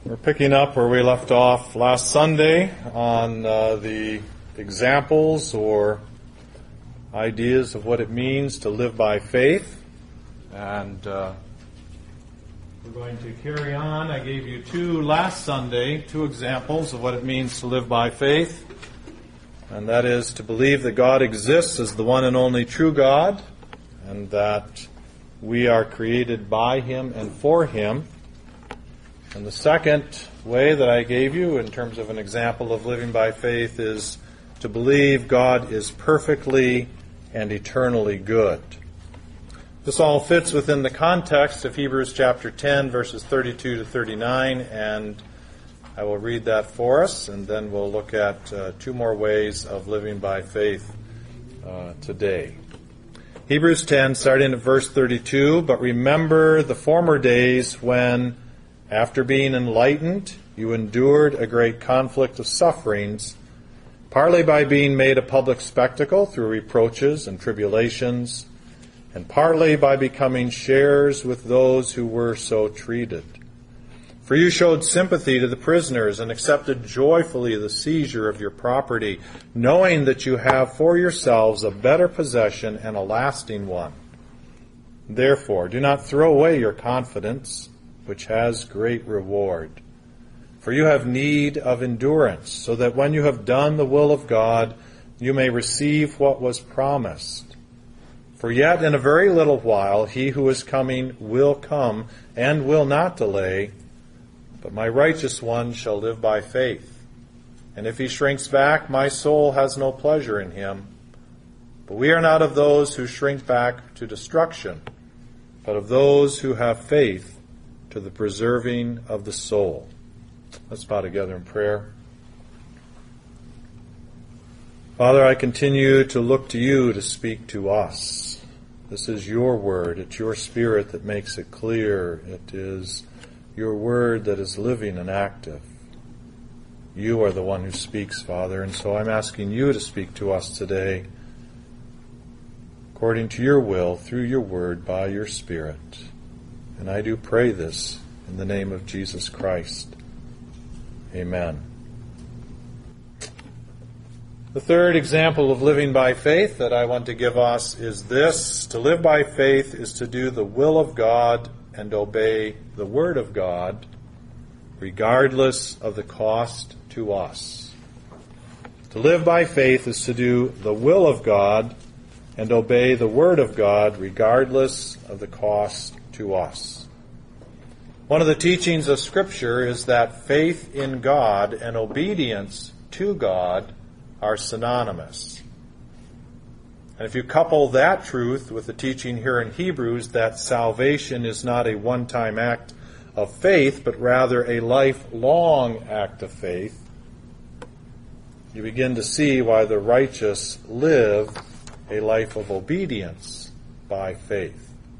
We're picking up where we left off last Sunday on the examples or ideas of what it means to live by faith. And we're going to carry on. I gave you last Sunday, two examples of what it means to live by faith. And that is to believe that God exists as the one and only true God, and that we are created by Him and for Him. And the second way that I gave you in terms of an example of living by faith is to believe God is perfectly and eternally good. This all fits within the context of Hebrews chapter 10, verses 32 to 39, and I will read that for us, and then we'll look at two more ways of living by faith today. Hebrews 10, starting at verse 32, "But remember the former days when, after being enlightened, you endured a great conflict of sufferings, partly by being made a public spectacle through reproaches and tribulations, and partly by becoming sharers with those who were so treated. For you showed sympathy to the prisoners and accepted joyfully the seizure of your property, knowing that you have for yourselves a better possession and a lasting one. Therefore, do not throw away your confidence, which has great reward. For you have need of endurance, so that when you have done the will of God, you may receive what was promised. For yet in a very little while he who is coming will come and will not delay, but my righteous one shall live by faith. And if he shrinks back, my soul has no pleasure in him. But we are not of those who shrink back to destruction, but of those who have faith to the preserving of the soul." Let's bow together in prayer. Father, I continue to look to you to speak to us. This is your word. It's your Spirit that makes it clear. It is your word that is living and active. You are the one who speaks, Father, and so I'm asking you to speak to us today according to your will, through your word, by your Spirit. And I do pray this in the name of Jesus Christ. Amen. The third example of living by faith that I want to give us is this. To live by faith is to do the will of God and obey the word of God, regardless of the cost to us. To live by faith is to do the will of God and obey the word of God, regardless of the cost to us. One of the teachings of Scripture is that faith in God and obedience to God are synonymous. And if you couple that truth with the teaching here in Hebrews that salvation is not a one-time act of faith, but rather a lifelong act of faith, you begin to see why the righteous live a life of obedience by faith.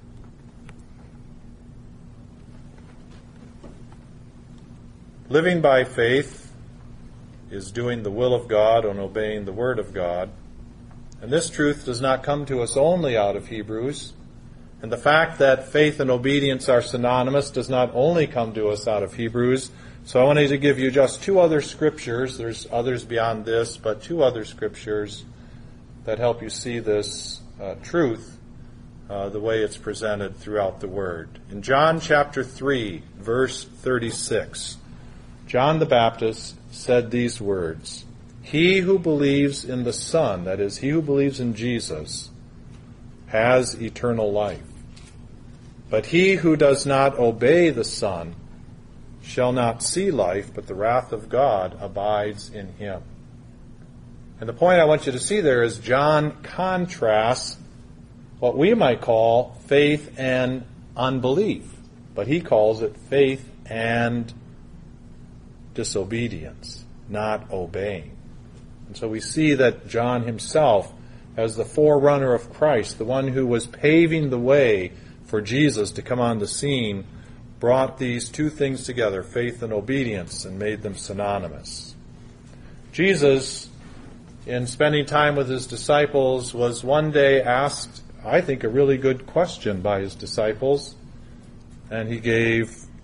Living by faith is doing the will of God and obeying the word of God. And this truth does not come to us only out of Hebrews. And the fact that faith and obedience are synonymous does not only come to us out of Hebrews. So I wanted to give you just two other scriptures. There's others beyond this, but two other scriptures that help you see this truth the way it's presented throughout the Word. In John chapter 3, verse 36, John the Baptist said these words, "He who believes in the Son," that is, he who believes in Jesus, "has eternal life. But he who does not obey the Son shall not see life, but the wrath of God abides in him." And the point I want you to see there is John contrasts what we might call faith and unbelief, but he calls it faith and disobedience, not obeying. And so we see that John himself, as the forerunner of Christ, the one who was paving the way for Jesus to come on the scene, brought these two things together, faith and obedience, and made them synonymous. Jesus, in spending time with his disciples, was one day asked, I think, a really good question by his disciples, and he gave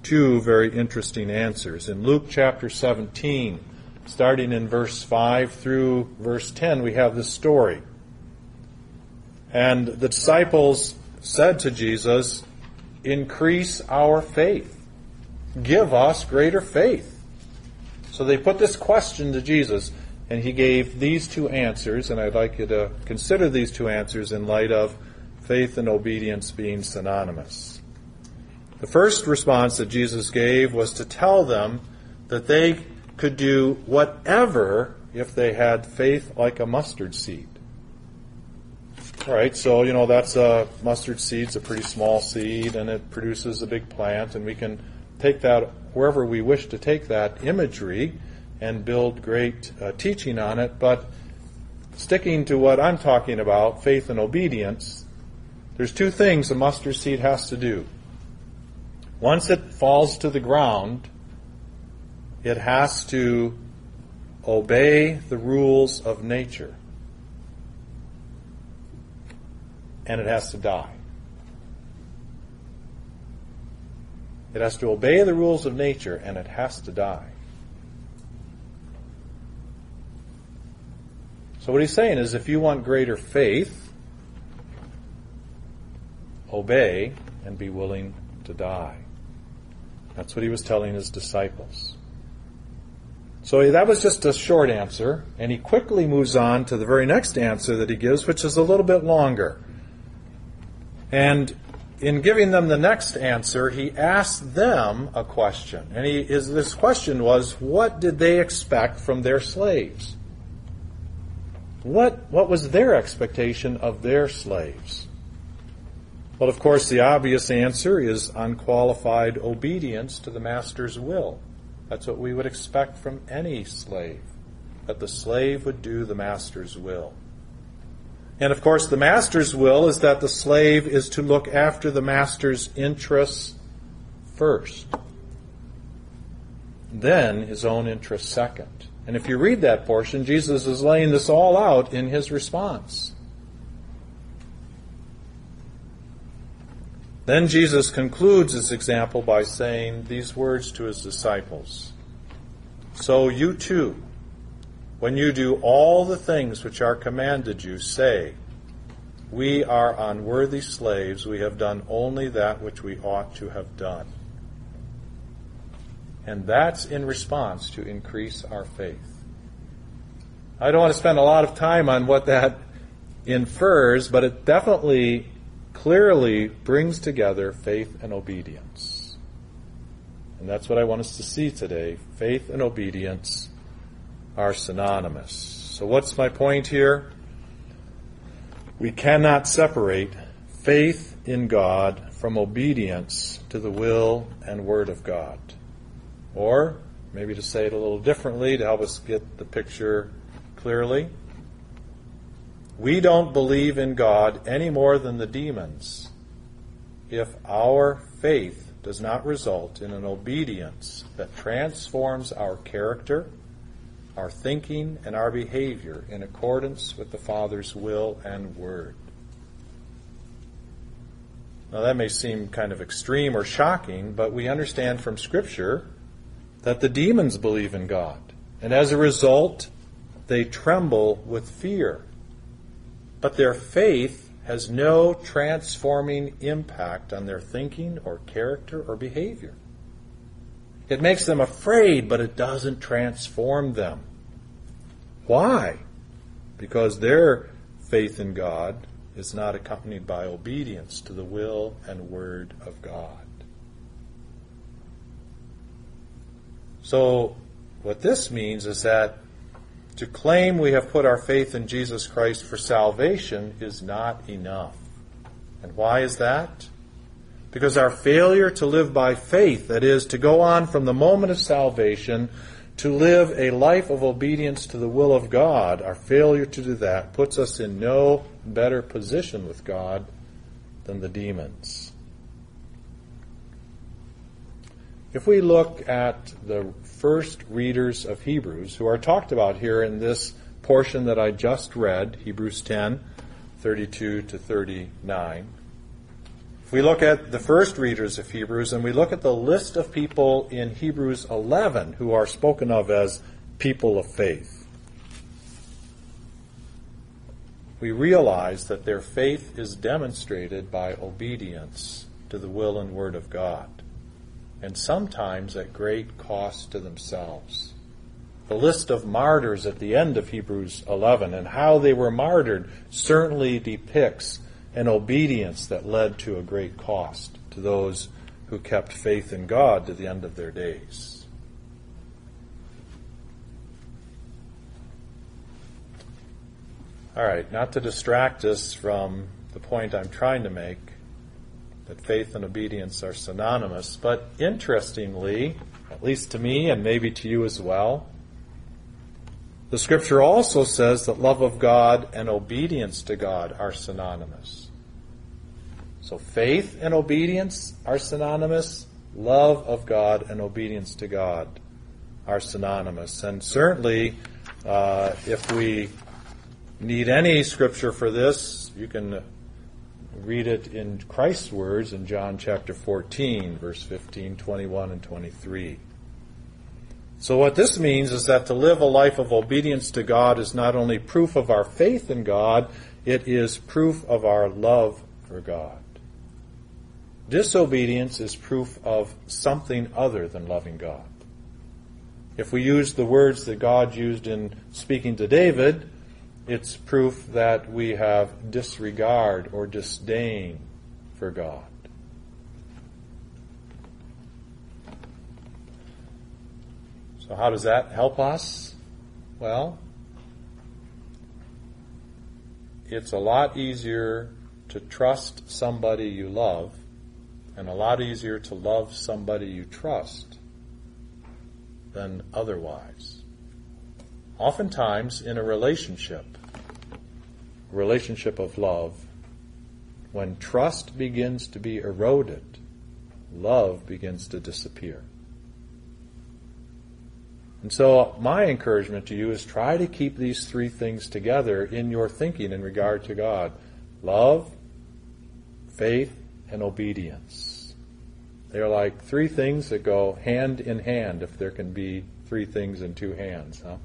two very interesting answers. In Luke chapter 17, starting in verse 5 through verse 10, we have this story. And the disciples said to Jesus, "Increase our faith. Give us greater faith." So they put this question to Jesus, and he gave these two answers, and I'd like you to consider these two answers in light of faith and obedience being synonymous. The first response that Jesus gave was to tell them that they could do whatever if they had faith like a mustard seed. All right, so, that's a mustard seed's a pretty small seed, and it produces a big plant, and we can take that wherever we wish to take that imagery and build great teaching on it. But sticking to what I'm talking about, faith and obedience, there's two things a mustard seed has to do. Once it falls to the ground, it has to obey the rules of nature. And it has to die. It has to obey the rules of nature, and it has to die. So what he's saying is, if you want greater faith, obey and be willing to die. That's what he was telling his disciples. So that was just a short answer, and he quickly moves on to the very next answer that he gives, which is a little bit longer. And in giving them the next answer, he asked them a question. And this question was, what did they expect from their slaves? What was their expectation of their slaves? Well, of course, the obvious answer is unqualified obedience to the master's will. That's what we would expect from any slave, that the slave would do the master's will. And of course, the master's will is that the slave is to look after the master's interests first, then his own interests second. And if you read that portion, Jesus is laying this all out in his response. Then Jesus concludes his example by saying these words to his disciples. "So you too, when you do all the things which are commanded you, say, 'We are unworthy slaves. We have done only that which we ought to have done.'" And that's in response to increase our faith. I don't want to spend a lot of time on what that infers, but it definitely clearly brings together faith and obedience. And that's what I want us to see today. Faith and obedience are synonymous. So what's my point here? We cannot separate faith in God from obedience to the will and word of God. Or, maybe to say it a little differently to help us get the picture clearly, we don't believe in God any more than the demons if our faith does not result in an obedience that transforms our character, our thinking, and our behavior in accordance with the Father's will and word. Now that may seem kind of extreme or shocking, but we understand from Scripture that the demons believe in God. And as a result, they tremble with fear. But their faith has no transforming impact on their thinking or character or behavior. It makes them afraid, but it doesn't transform them. Why? Because their faith in God is not accompanied by obedience to the will and word of God. So, what this means is that to claim we have put our faith in Jesus Christ for salvation is not enough. And why is that? Because our failure to live by faith, that is, to go on from the moment of salvation to live a life of obedience to the will of God, our failure to do that puts us in no better position with God than the demons. If we look at the first readers of Hebrews, who are talked about here in this portion that I just read, Hebrews 10, 32 to 39, If we look at the first readers of Hebrews and we look at the list of people in Hebrews 11 who are spoken of as people of faith, we realize that their faith is demonstrated by obedience to the will and word of God, and sometimes at great cost to themselves. The list of martyrs at the end of Hebrews 11 and how they were martyred certainly depicts an obedience that led to a great cost to those who kept faith in God to the end of their days. All right, not to distract us from the point I'm trying to make, that faith and obedience are synonymous, but interestingly, at least to me and maybe to you as well, the Scripture also says that love of God and obedience to God are synonymous. So faith and obedience are synonymous. Love of God and obedience to God are synonymous. And certainly, if we need any Scripture for this, you can read it in Christ's words in John chapter 14, verse 15, 21, and 23. So what this means is that to live a life of obedience to God is not only proof of our faith in God, it is proof of our love for God. Disobedience is proof of something other than loving God. If we use the words that God used in speaking to David, it's proof that we have disregard or disdain for God. So how does that help us? Well, it's a lot easier to trust somebody you love and a lot easier to love somebody you trust than otherwise. Oftentimes in a relationship of love, when trust begins to be eroded, love begins to disappear. And so my encouragement to you is try to keep these three things together in your thinking in regard to God. Love, faith, and obedience. They are like three things that go hand in hand, if there can be three things in two hands. Huh?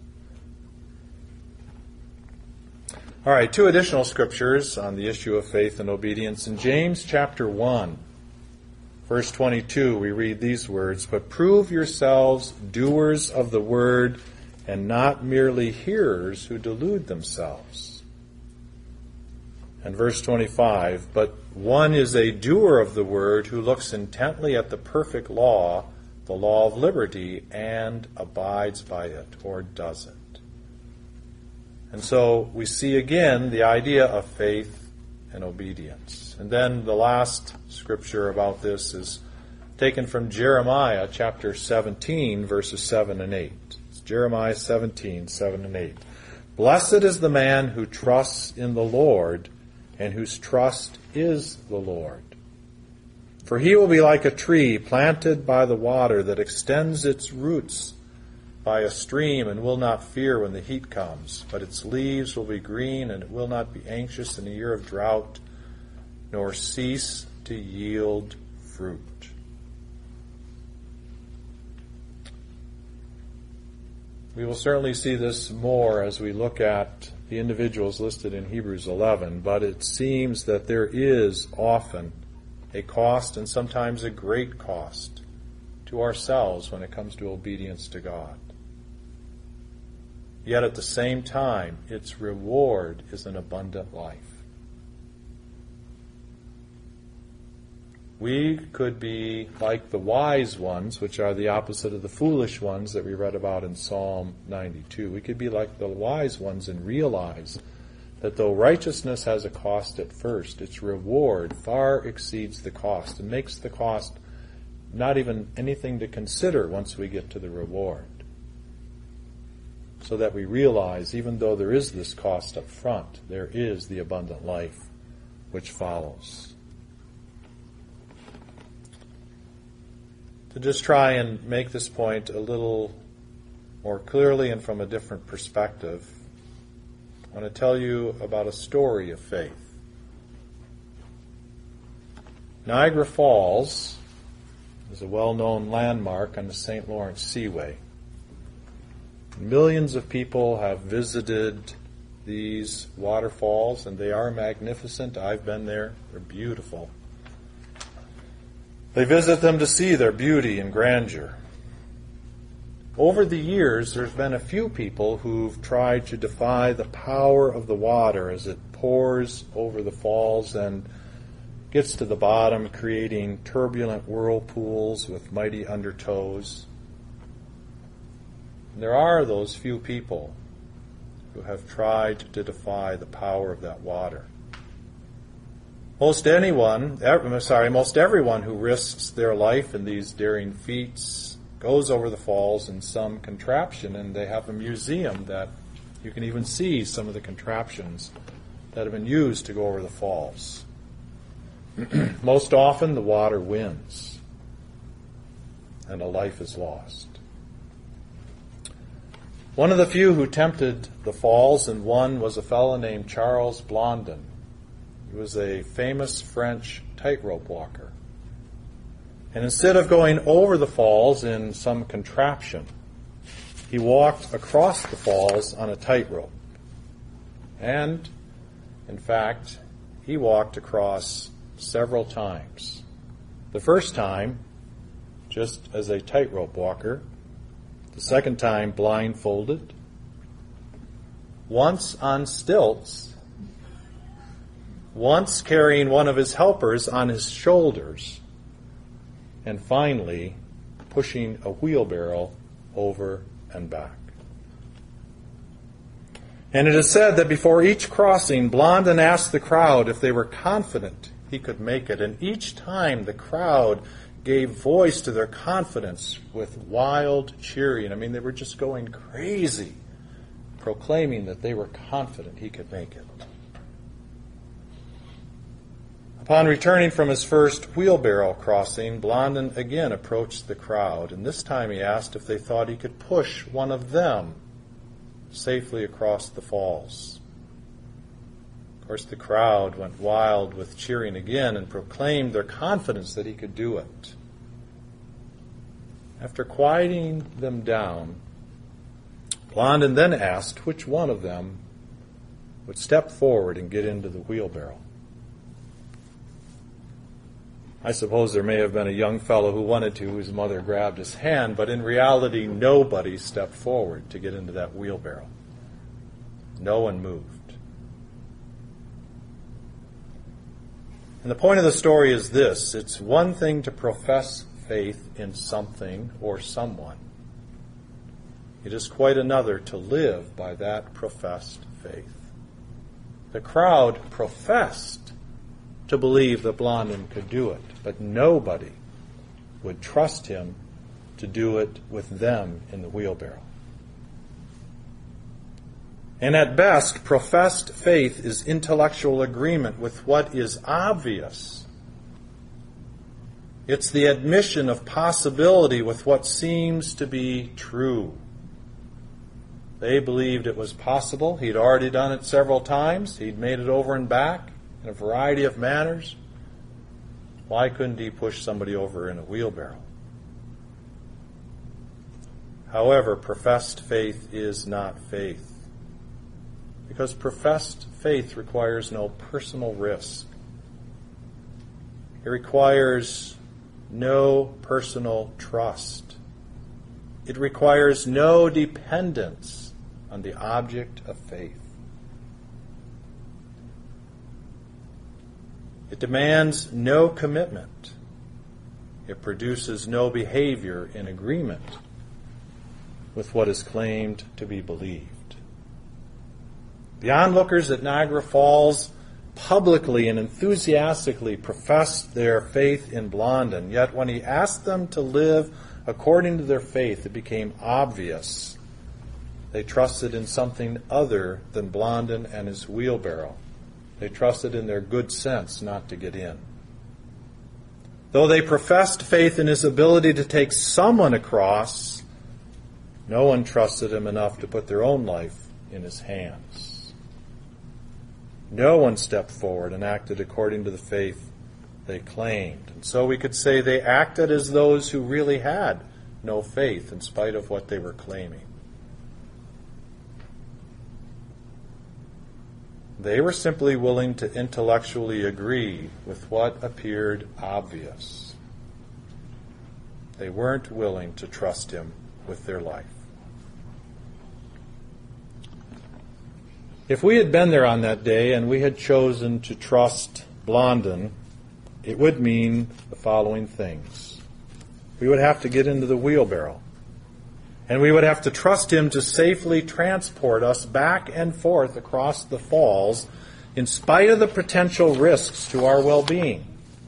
All right, two additional scriptures on the issue of faith and obedience. In James chapter 1, verse 22, we read these words, "But prove yourselves doers of the word and not merely hearers who delude themselves." And verse 25, "But one is a doer of the word who looks intently at the perfect law, the law of liberty, and abides by it," or does it. And so we see again the idea of faith and obedience. And then the last scripture about this is taken from Jeremiah chapter 17, verses 7 and 8. It's Jeremiah 17, 7 and 8. "Blessed is the man who trusts in the Lord and whose trust is the Lord. For he will be like a tree planted by the water that extends its roots by a stream and will not fear when the heat comes, but its leaves will be green and it will not be anxious in a year of drought, nor cease to yield fruit." We will certainly see this more as we look at the individuals listed in Hebrews 11, but it seems that there is often a cost and sometimes a great cost to ourselves when it comes to obedience to God. Yet at the same time, its reward is an abundant life. We could be like the wise ones, which are the opposite of the foolish ones that we read about in Psalm 92. We could be like the wise ones and realize that though righteousness has a cost at first, its reward far exceeds the cost and makes the cost not even anything to consider once we get to the reward. So that we realize, even though there is this cost up front, there is the abundant life which follows. To just try and make this point a little more clearly and from a different perspective, I want to tell you about a story of faith. Niagara Falls is a well-known landmark on the St. Lawrence Seaway. Millions of people have visited these waterfalls, and they are magnificent. I've been there. They're beautiful. They visit them to see their beauty and grandeur. Over the years, there's been a few people who've tried to defy the power of the water as it pours over the falls and gets to the bottom, creating turbulent whirlpools with mighty undertows. And there are those few people who have tried to defy the power of that water. Most everyone who risks their life in these daring feats goes over the falls in some contraption, and they have a museum that you can even see some of the contraptions that have been used to go over the falls. Most often the water wins and a life is lost. One of the few who tempted the falls and won was a fellow named Charles Blondin. He was a famous French tightrope walker. And instead of going over the falls in some contraption, he walked across the falls on a tightrope. And, in fact, he walked across several times. The first time, just as a tightrope walker. The second time, blindfolded. Once on stilts. Once carrying one of his helpers on his shoulders. And finally, pushing a wheelbarrow over and back. And it is said that before each crossing, Blondin asked the crowd if they were confident he could make it. And each time the crowd gave voice to their confidence with wild cheering. I mean, they were just going crazy, proclaiming that they were confident he could make it. Upon returning from his first wheelbarrow crossing, Blondin again approached the crowd, and this time he asked if they thought he could push one of them safely across the falls. Of course, the crowd went wild with cheering again and proclaimed their confidence that he could do it. After quieting them down, Blondin then asked which one of them would step forward and get into the wheelbarrow. I suppose there may have been a young fellow who wanted to, whose mother grabbed his hand, but in reality, nobody stepped forward to get into that wheelbarrow. No one moved. And the point of the story is this: it's one thing to profess faith in something or someone. It is quite another to live by that professed faith. The crowd professed to believe that Blondin could do it, but nobody would trust him to do it with them in the wheelbarrow. And at best, professed faith is intellectual agreement with what is obvious. It's the admission of possibility with what seems to be true. They believed it was possible. He'd already done it several times. He'd made it over and back in a variety of manners. Why couldn't he push somebody over in a wheelbarrow? However, professed faith is not faith, because professed faith requires no personal risk. It requires no personal trust. It requires no dependence on the object of faith. It demands no commitment. It produces no behavior in agreement with what is claimed to be believed. The onlookers at Niagara Falls publicly and enthusiastically professed their faith in Blondin, yet when he asked them to live according to their faith, it became obvious they trusted in something other than Blondin and his wheelbarrow. They trusted in their good sense not to get in. Though they professed faith in his ability to take someone across, no one trusted him enough to put their own life in his hands. No one stepped forward and acted according to the faith they claimed. And so we could say they acted as those who really had no faith in spite of what they were claiming. They were simply willing to intellectually agree with what appeared obvious. They weren't willing to trust him with their life. If we had been there on that day and we had chosen to trust Blondin, it would mean the following things. We would have to get into the wheelbarrow, and we would have to trust him to safely transport us back and forth across the falls in spite of the potential risks to our well-being.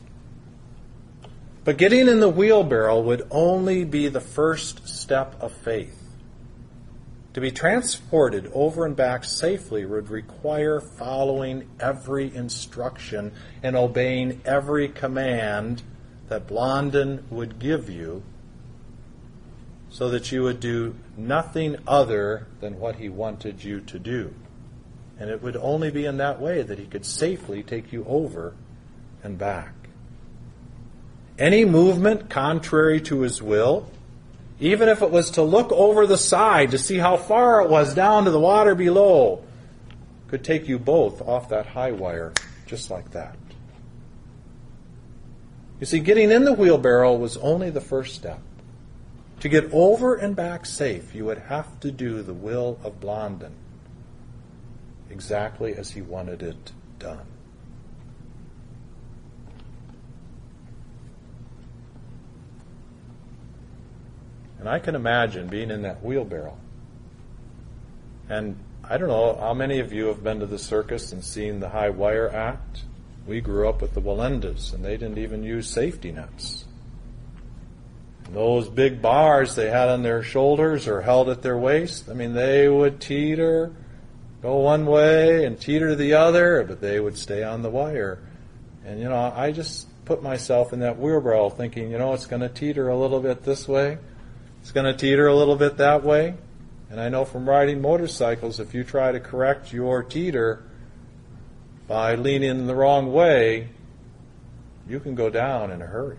But getting in the wheelbarrow would only be the first step of faith. To be transported over and back safely would require following every instruction and obeying every command that Blondin would give you, so that you would do nothing other than what he wanted you to do. And it would only be in that way that he could safely take you over and back. Any movement contrary to his will, even if it was to look over the side to see how far it was down to the water below, could take you both off that high wire just like that. You see, getting in the wheelbarrow was only the first step. To get over and back safe, you would have to do the will of Blondin, exactly as he wanted it done. And I can imagine being in that wheelbarrow. And I don't know how many of you have been to the circus and seen the high wire act. We grew up with the Wallendas, and they didn't even use safety nets. And those big bars they had on their shoulders or held at their waist, they would teeter, go one way and teeter the other, but they would stay on the wire. And, I just put myself in that wheelbarrow thinking, it's going to teeter a little bit this way. It's going to teeter a little bit that way. And I know from riding motorcycles, if you try to correct your teeter by leaning the wrong way, you can go down in a hurry.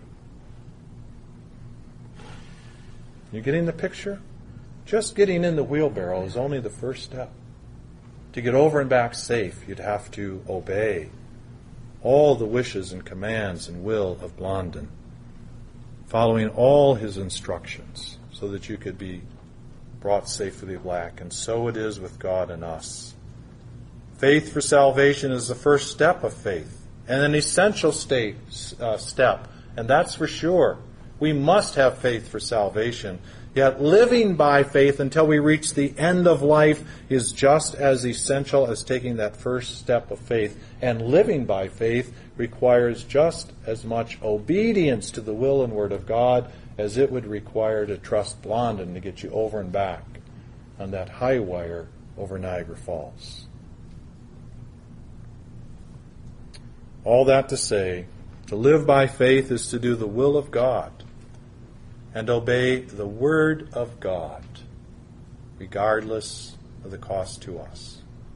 You getting the picture? Just getting in the wheelbarrow is only the first step. To get over and back safe, you'd have to obey all the wishes and commands and will of Blondin, following all his instructions, so that you could be brought safely back. And so it is with God and us. Faith for salvation is the first step of faith, and an essential step, and that's for sure. We must have faith for salvation. Yet living by faith until we reach the end of life is just as essential as taking that first step of faith. And living by faith requires just as much obedience to the will and word of God as it would require to trust Blondin to get you over and back on that high wire over Niagara Falls. All that to say, to live by faith is to do the will of God and obey the word of God, regardless of the cost to us.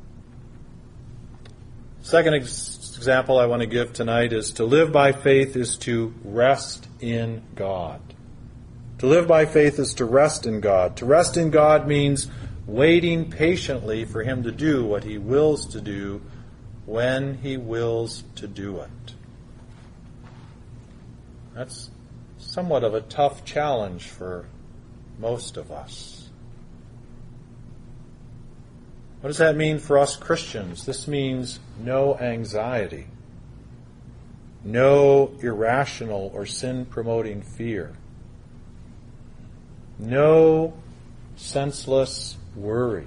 Second example I want to give tonight is to live by faith is to rest in God. To live by faith is to rest in God. To rest in God means waiting patiently for him to do what he wills to do when he wills to do it. That's somewhat of a tough challenge for most of us. What does that mean for us Christians? This means no anxiety, no irrational or sin-promoting fear, no senseless worry.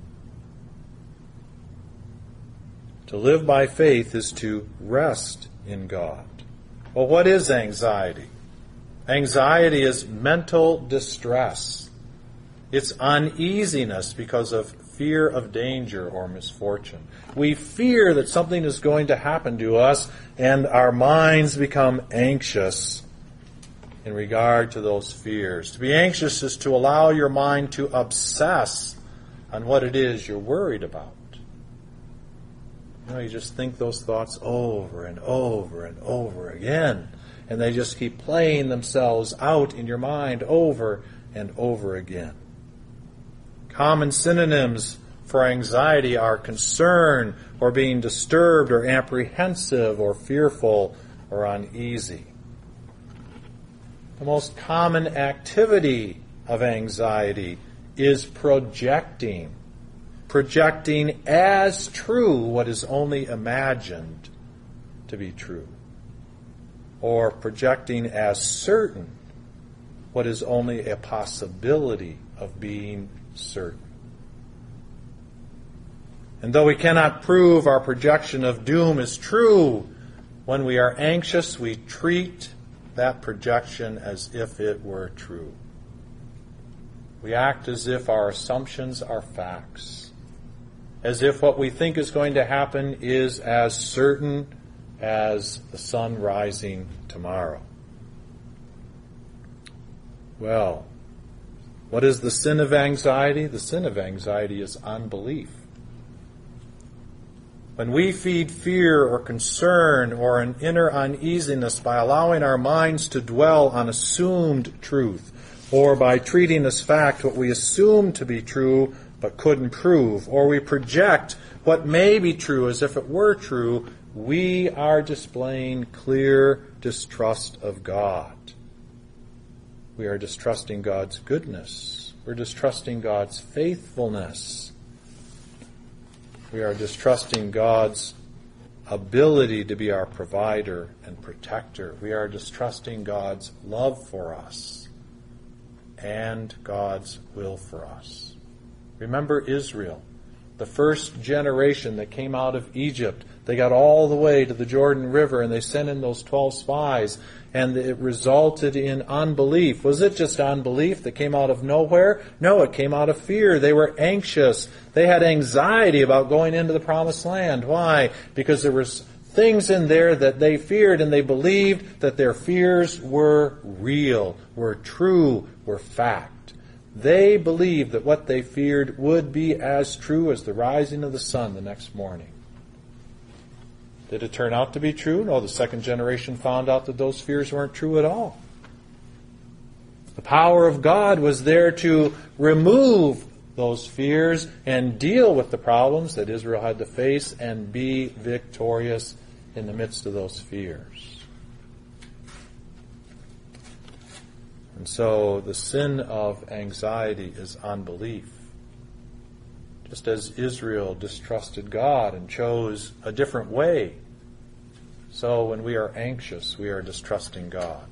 To live by faith is to rest in God. Well, what is anxiety? Anxiety is mental distress. It's uneasiness because of fear of danger or misfortune. We fear that something is going to happen to us, and our minds become anxious in regard to those fears. To be anxious is to allow your mind to obsess on what it is you're worried about. You just think those thoughts over and over and over again. And they just keep playing themselves out in your mind over and over again. Common synonyms for anxiety are concern, or being disturbed, or apprehensive, or fearful, or uneasy. The most common activity of anxiety is projecting. Projecting as true what is only imagined to be true. Or projecting as certain what is only a possibility of being certain. And though we cannot prove our projection of doom is true, when we are anxious, we treat that projection as if it were true. We act as if our assumptions are facts, as if what we think is going to happen is as certain as the sun rising tomorrow. Well, what is the sin of anxiety? The sin of anxiety is unbelief. When we feed fear or concern or an inner uneasiness by allowing our minds to dwell on assumed truth, or by treating as fact what we assume to be true but couldn't prove, or we project what may be true as if it were true, we are displaying clear distrust of God. We are distrusting God's goodness. We're distrusting God's faithfulness. We are distrusting God's ability to be our provider and protector. We are distrusting God's love for us and God's will for us. Remember Israel, the first generation that came out of Egypt. They got all the way to the Jordan River and they sent in those 12 spies, and it resulted in unbelief. Was it just unbelief that came out of nowhere? No, it came out of fear. They were anxious. They had anxiety about going into the promised land. Why? Because there was things in there that they feared, and they believed that their fears were real, were true, were fact. They believed that what they feared would be as true as the rising of the sun the next morning. Did it turn out to be true? No, the second generation found out that those fears weren't true at all. The power of God was there to remove those fears and deal with the problems that Israel had to face and be victorious in the midst of those fears. And so the sin of anxiety is unbelief. Just as Israel distrusted God and chose a different way, so when we are anxious, we are distrusting God.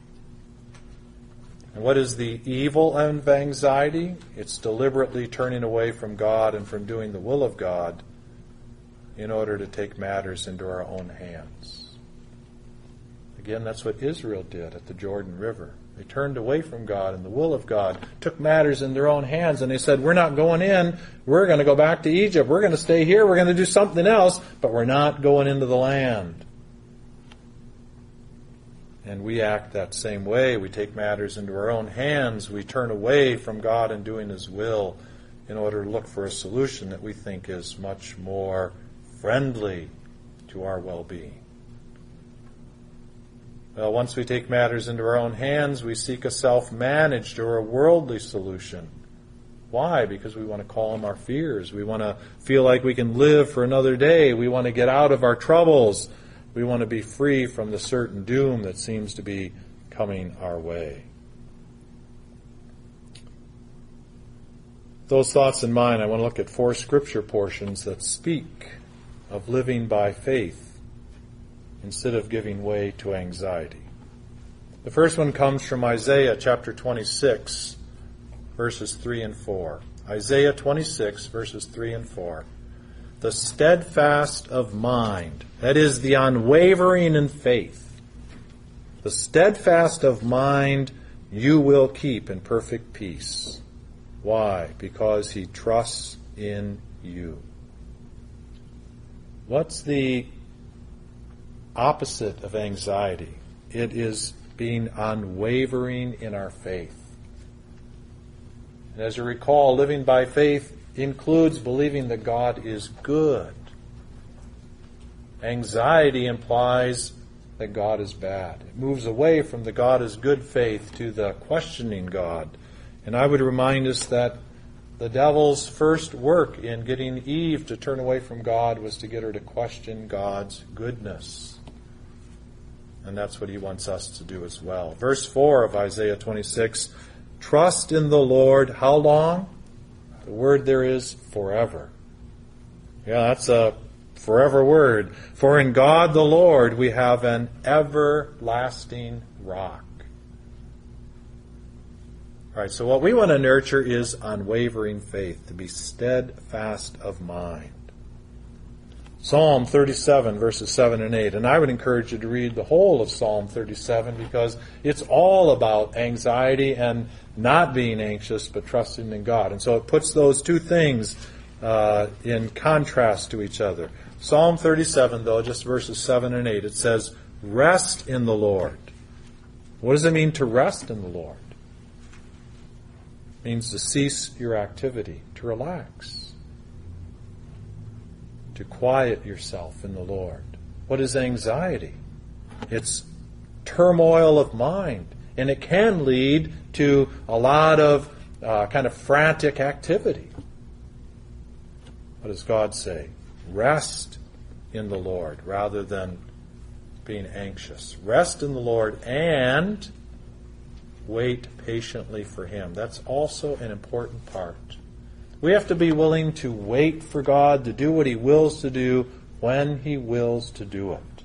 And what is the evil of anxiety? It's deliberately turning away from God and from doing the will of God in order to take matters into our own hands. Again, that's what Israel did at the Jordan River. They turned away from God and the will of God, took matters in their own hands, and they said, we're not going in, we're going to go back to Egypt, we're going to stay here, we're going to do something else, but we're not going into the land. And we act that same way. We take matters into our own hands. We turn away from God and doing His will in order to look for a solution that we think is much more friendly to our well-being. Well, once we take matters into our own hands, we seek a self-managed or a worldly solution. Why? Because we want to calm our fears. We want to feel like we can live for another day. We want to get out of our troubles. We want to be free from the certain doom that seems to be coming our way. Those thoughts in mind, I want to look at 4 scripture portions that speak of living by faith instead of giving way to anxiety. The first one comes from Isaiah chapter 26, verses 3 and 4. Isaiah 26, verses 3 and 4. The steadfast of mind, that is, the unwavering in faith, the steadfast of mind you will keep in perfect peace. Why? Because he trusts in you. What's the opposite of anxiety? It is being unwavering in our faith. And as you recall, living by faith includes believing that God is good, Anxiety implies that God is bad. It moves away from the God is good faith to the questioning God. And I would remind us that the devil's first work in getting Eve to turn away from God was to get her to question God's goodness. And that's what he wants us to do as well. Verse 4 of Isaiah 26, trust in the Lord. How long? The word there is forever. Yeah, that's a forever word. For in God the Lord we have an everlasting rock. All right, so what we want to nurture is unwavering faith, to be steadfast of mind. Psalm 37, verses 7 and 8. And I would encourage you to read the whole of Psalm 37 because it's all about anxiety and not being anxious but trusting in God. And so it puts those two things in contrast to each other. Psalm 37, though, just verses 7 and 8, it says, rest in the Lord. What does it mean to rest in the Lord? It means to cease your activity, to relax, to quiet yourself in the Lord. What is anxiety? It's turmoil of mind, and it can lead to a lot of kind of frantic activity. What does God say? Rest in the Lord rather than being anxious. Rest in the Lord and wait patiently for Him. That's also an important part. We have to be willing to wait for God to do what He wills to do when He wills to do it.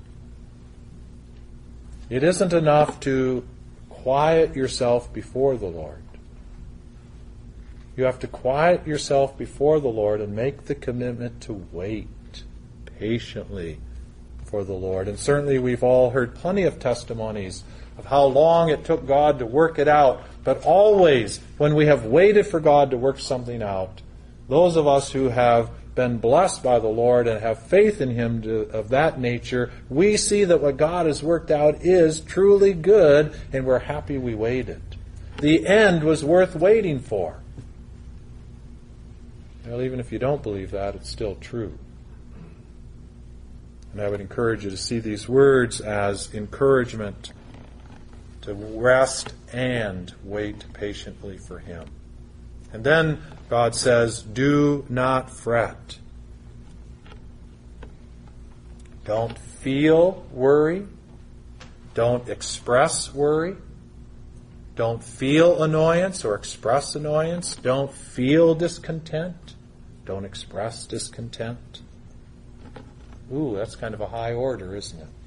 It isn't enough to quiet yourself before the Lord. You have to quiet yourself before the Lord and make the commitment to wait patiently for the Lord. And certainly we've all heard plenty of testimonies of how long it took God to work it out. But always, when we have waited for God to work something out, those of us who have been blessed by the Lord and have faith in Him of that nature, we see that what God has worked out is truly good, and we're happy we waited. The end was worth waiting for. Well, even if you don't believe that, it's still true. And I would encourage you to see these words as encouragement to rest and wait patiently for Him. And then God says, do not fret. Don't feel worry. Don't express worry. Don't feel annoyance or express annoyance. Don't feel discontent. Don't express discontent. Ooh, that's kind of a high order, isn't it?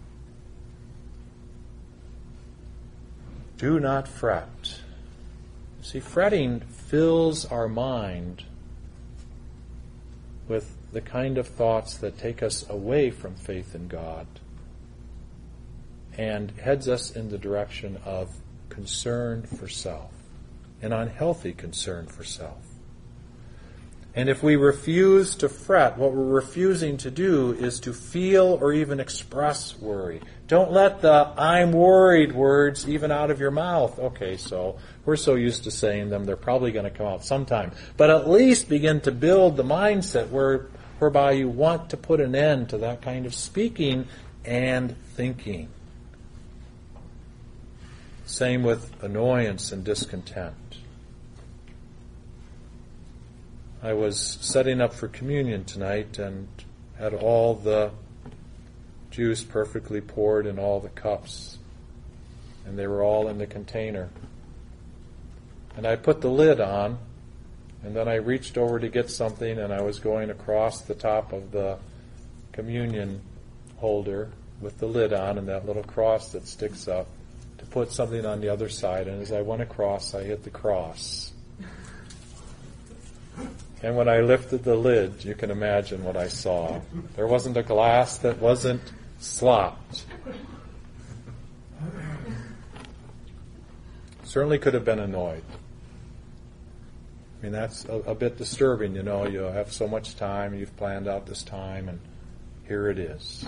Do not fret. See, fretting fills our mind with the kind of thoughts that take us away from faith in God and heads us in the direction of concern for self, an unhealthy concern for self. And if we refuse to fret, what we're refusing to do is to feel or even express worry. Don't let the I'm worried words even out of your mouth. Okay, so we're so used to saying them, they're probably going to come out sometime. But at least begin to build the mindset whereby you want to put an end to that kind of speaking and thinking. Same with annoyance and discontent. I was setting up for communion tonight and had all the juice perfectly poured in all the cups. And they were all in the container. And I put the lid on, and then I reached over to get something, and I was going across the top of the communion holder with the lid on and that little cross that sticks up to put something on the other side. And as I went across, I hit the cross. And when I lifted the lid, you can imagine what I saw. There wasn't a glass that wasn't slopped. Certainly could have been annoyed. I mean, that's a bit disturbing, you know. You have so much time, you've planned out this time, and here it is.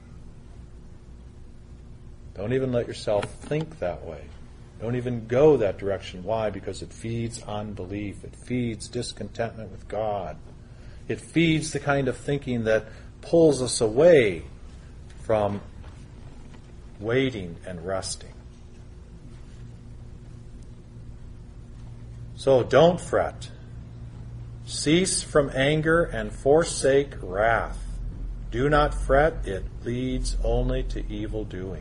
Don't even let yourself think that way. Don't even go that direction. Why? Because it feeds unbelief. It feeds discontentment with God. It feeds the kind of thinking that pulls us away from waiting and resting. So don't fret. Cease from anger and forsake wrath. Do not fret, it leads only to evil doing.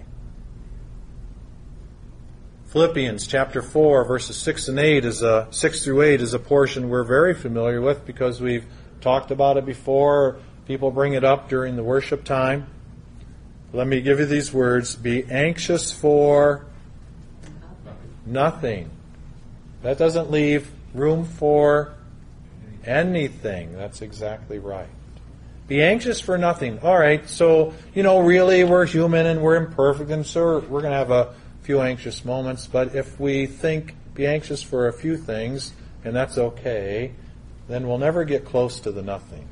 Philippians chapter 4, verses 6 through 8 is a portion we're very familiar with because we've talked about it before. People bring it up during the worship time. Let me give you these words. Be anxious for nothing. That doesn't leave room for anything. That's exactly right. Be anxious for nothing. All right, so, really we're human and we're imperfect, and so we're going to have a few anxious moments, but if we think be anxious for a few things, and that's okay, then we'll never get close to the nothing.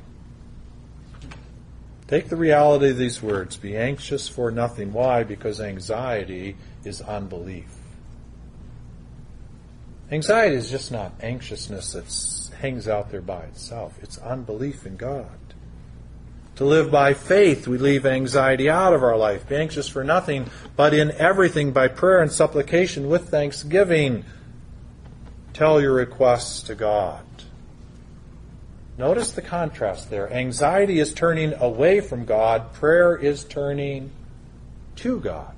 Take the reality of these words. Be anxious for nothing. Why? Because anxiety is unbelief. Anxiety is just not anxiousness that hangs out there by itself. It's unbelief in God. To live by faith, we leave anxiety out of our life. Be anxious for nothing, but in everything by prayer and supplication with thanksgiving. Tell your requests to God. Notice the contrast there. Anxiety is turning away from God. Prayer is turning to God.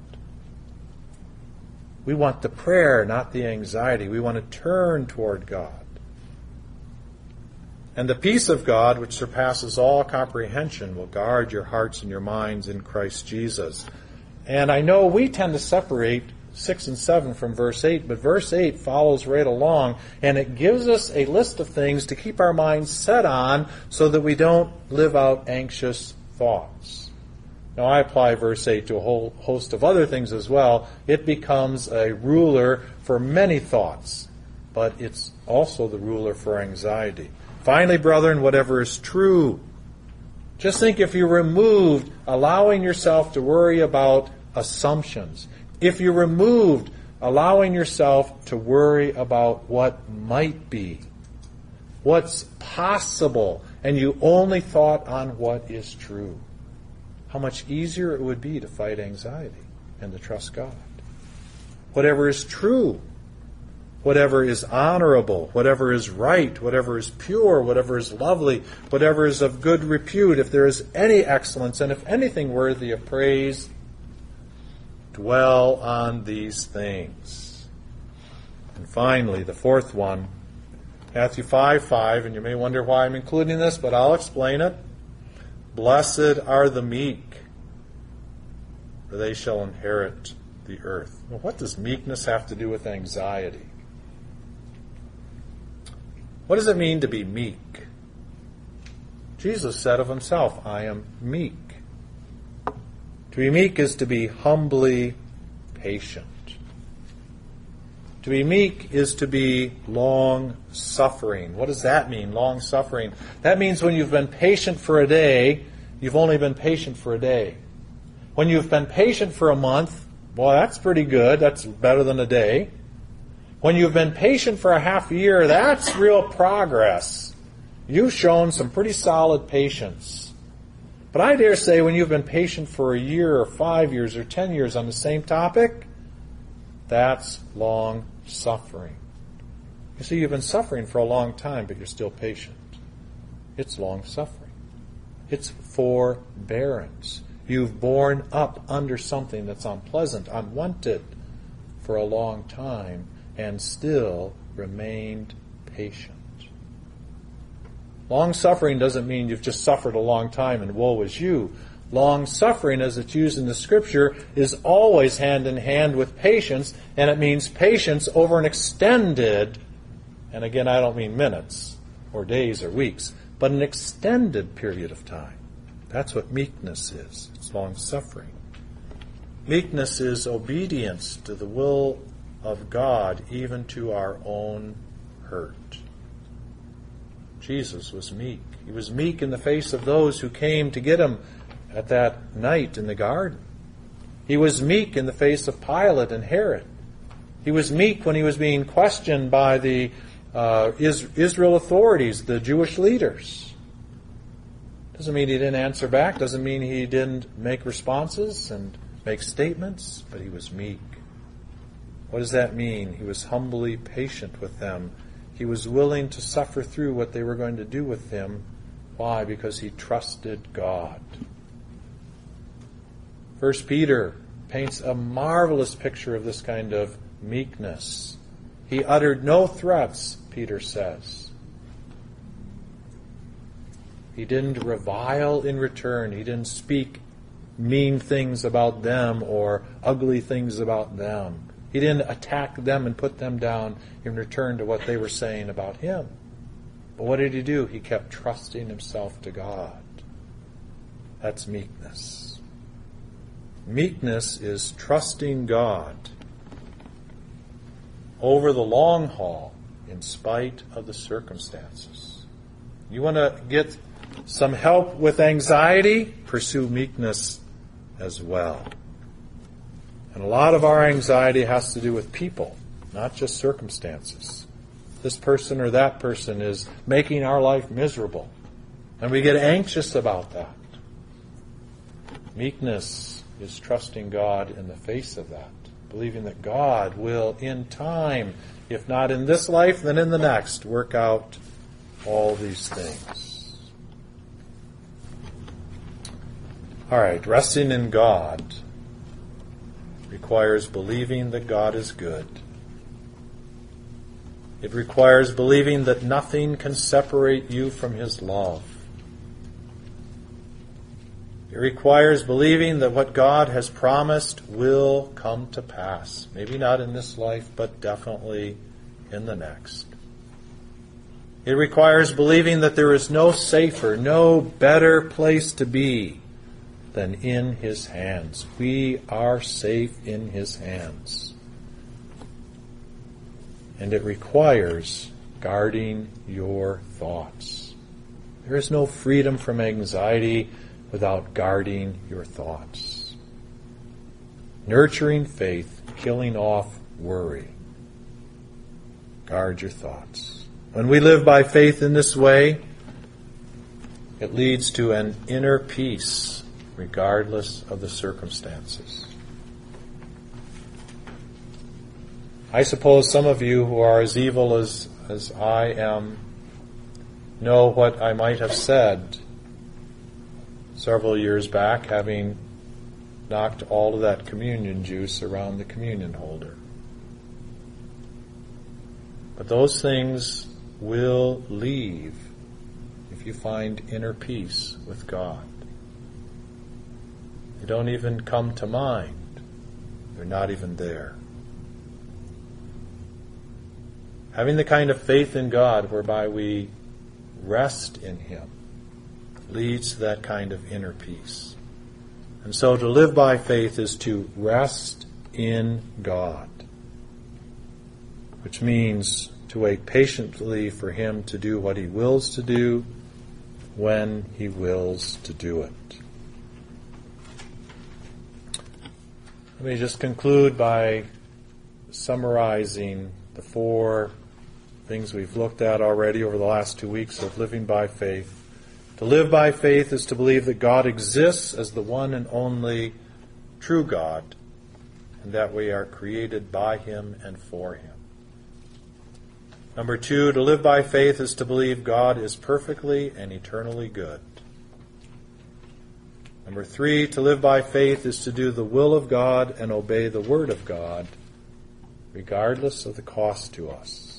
We want the prayer, not the anxiety. We want to turn toward God. And the peace of God, which surpasses all comprehension, will guard your hearts and your minds in Christ Jesus. And I know we tend to separate 6 and 7 from verse 8, but verse 8 follows right along, and it gives us a list of things to keep our minds set on so that we don't live out anxious thoughts. Now, I apply verse 8 to a whole host of other things as well. It becomes a ruler for many thoughts, but it's also the ruler for anxiety. Finally, brethren, whatever is true. Just think if you removed allowing yourself to worry about assumptions, if you removed allowing yourself to worry about what might be, what's possible, and you only thought on what is true, how much easier it would be to fight anxiety and to trust God. Whatever is true, whatever is honorable, whatever is right, whatever is pure, whatever is lovely, whatever is of good repute, if there is any excellence, and if anything worthy of praise, dwell on these things. And finally, the fourth one, Matthew 5:5, and you may wonder why I'm including this, but I'll explain it. Blessed are the meek, for they shall inherit the earth. Well, what does meekness have to do with anxiety? What does it mean to be meek? Jesus said of himself, I am meek. To be meek is to be humbly patient. To be meek is to be long-suffering. What does that mean, long-suffering? That means when you've been patient for a day, you've only been patient for a day. When you've been patient for a month, well, that's pretty good. That's better than a day. When you've been patient for a half a year, that's real progress. You've shown some pretty solid patience. But I dare say when you've been patient for a year or 5 years or 10 years on the same topic, that's long suffering. You see, you've been suffering for a long time, but you're still patient. It's long suffering. It's forbearance. You've borne up under something that's unpleasant, unwanted for a long time, and still remained patient. Long-suffering doesn't mean you've just suffered a long time and woe is you. Long-suffering, as it's used in the Scripture, is always hand in hand with patience, and it means patience over an extended, and again I don't mean minutes or days or weeks, but an extended period of time. That's what meekness is. It's long-suffering. Meekness is obedience to the will of God, even to our own hurt. Jesus was meek. He was meek in the face of those who came to get him at that night in the garden. He was meek in the face of Pilate and Herod. He was meek when he was being questioned by the Israel authorities, the Jewish leaders. Doesn't mean he didn't answer back. Doesn't mean he didn't make responses and make statements, but he was meek. What does that mean? He was humbly patient with them. He was willing to suffer through what they were going to do with him. Why? Because he trusted God. 1 Peter paints a marvelous picture of this kind of meekness. He uttered no threats, Peter says. He didn't revile in return. He didn't speak mean things about them or ugly things about them. He didn't attack them and put them down in return to what they were saying about him. But what did he do? He kept trusting himself to God. That's meekness. Meekness is trusting God over the long haul in spite of the circumstances. You want to get some help with anxiety? Pursue meekness as well. And a lot of our anxiety has to do with people, not just circumstances. This person or that person is making our life miserable, and we get anxious about that. Meekness is trusting God in the face of that, believing that God will, in time, if not in this life, then in the next, work out all these things. All right, resting in God requires believing that God is good. It requires believing that nothing can separate you from His love. It requires believing that what God has promised will come to pass. Maybe not in this life, but definitely in the next. It requires believing that there is no safer, no better place to be than in His hands. We are safe in His hands. And it requires guarding your thoughts. There is no freedom from anxiety without guarding your thoughts. Nurturing faith, killing off worry. Guard your thoughts. When we live by faith in this way, it leads to an inner peace regardless of the circumstances. I suppose some of you who are as evil as I am know what I might have said several years back, having knocked all of that communion juice around the communion holder. But those things will leave if you find inner peace with God. They don't even come to mind. They're not even there. Having the kind of faith in God whereby we rest in Him leads to that kind of inner peace. And so to live by faith is to rest in God, which means to wait patiently for Him to do what He wills to do when He wills to do it. Let me just conclude by summarizing the 4 things we've looked at already over the last 2 weeks of living by faith. To live by faith is to believe that God exists as the one and only true God, and that we are created by Him and for Him. Number 2, to live by faith is to believe God is perfectly and eternally good. Number 3, to live by faith is to do the will of God and obey the Word of God, regardless of the cost to us.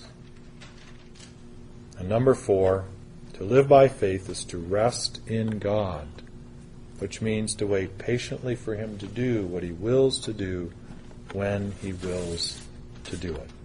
And number 4, to live by faith is to rest in God, which means to wait patiently for Him to do what He wills to do when He wills to do it.